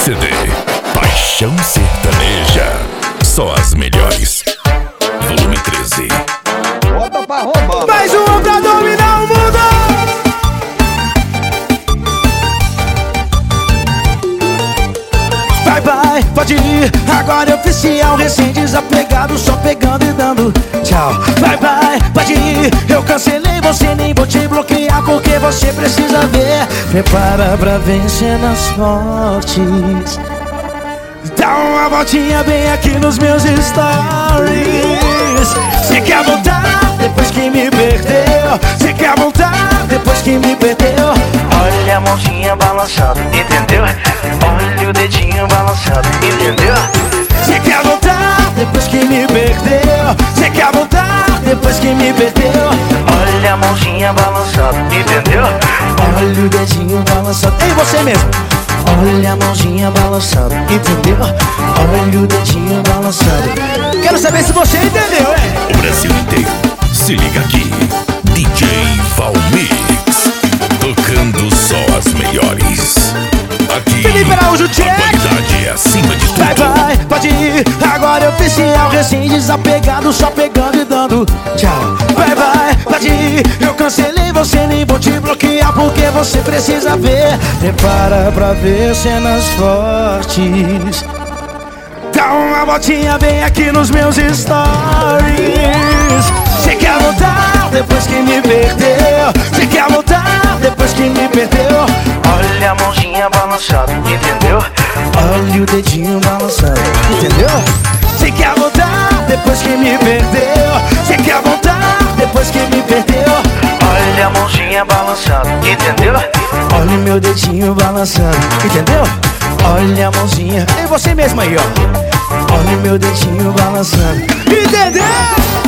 CD Paixão Sertaneja. Só as melhores. Volume 13. Bota pra roubar. Mais um pra dominar o mundo. Vai, vai, pode ir. Agora é oficial, recém-desapegado, só pegando e dando tchau. Vai, vai, pode ir. Eu cancelei você, nem vou te bloquear, porque você precisa ver. Prepara pra vencer nas fortes. Dá uma voltinha bem aqui nos meus stories. Cê quer voltar depois que me perdeu? Cê quer voltar depois que me perdeu? Olha a mãozinha balançando, entendeu? Olha o dedinho balançando, entendeu? Cê quer voltar depois que me perdeu? Cê quer voltar depois que me perdeu? Olha a mãozinha balançando, entendeu? Olha o dedinho balançando. Ei, você mesmo. Olha a mãozinha balançando, entendeu? Olha o dedinho balançando. Quero saber se você entendeu, hein? O Brasil inteiro se liga aqui. DJ Valmix, tocando só as melhores. Aqui Felipe Araújo, a qualidade é acima de tudo. vai, vai, pode ir. Agora é oficial, recém-desapegado, só pegando e dando tchau. Vai, vai, pode ir. Eu cancelei você, nem vou te bloquear, porque você precisa ver. Prepara pra ver cenas fortes. Dá uma voltinha bem aqui nos meus stories. Cê quer voltar depois que me perdeu? Cê quer voltar depois que me perdeu? Olha a mãozinha balançando, entendeu? Olha o dedinho balançando, entendeu? Cê quer voltar depois que me perdeu? Cê quer voltar depois que me perdeu? Olha a mãozinha balançando, entendeu? Olha o meu dedinho balançando, entendeu? Olha a mãozinha, e você mesmo aí, ó. Olha o meu dedinho balançando, entendeu?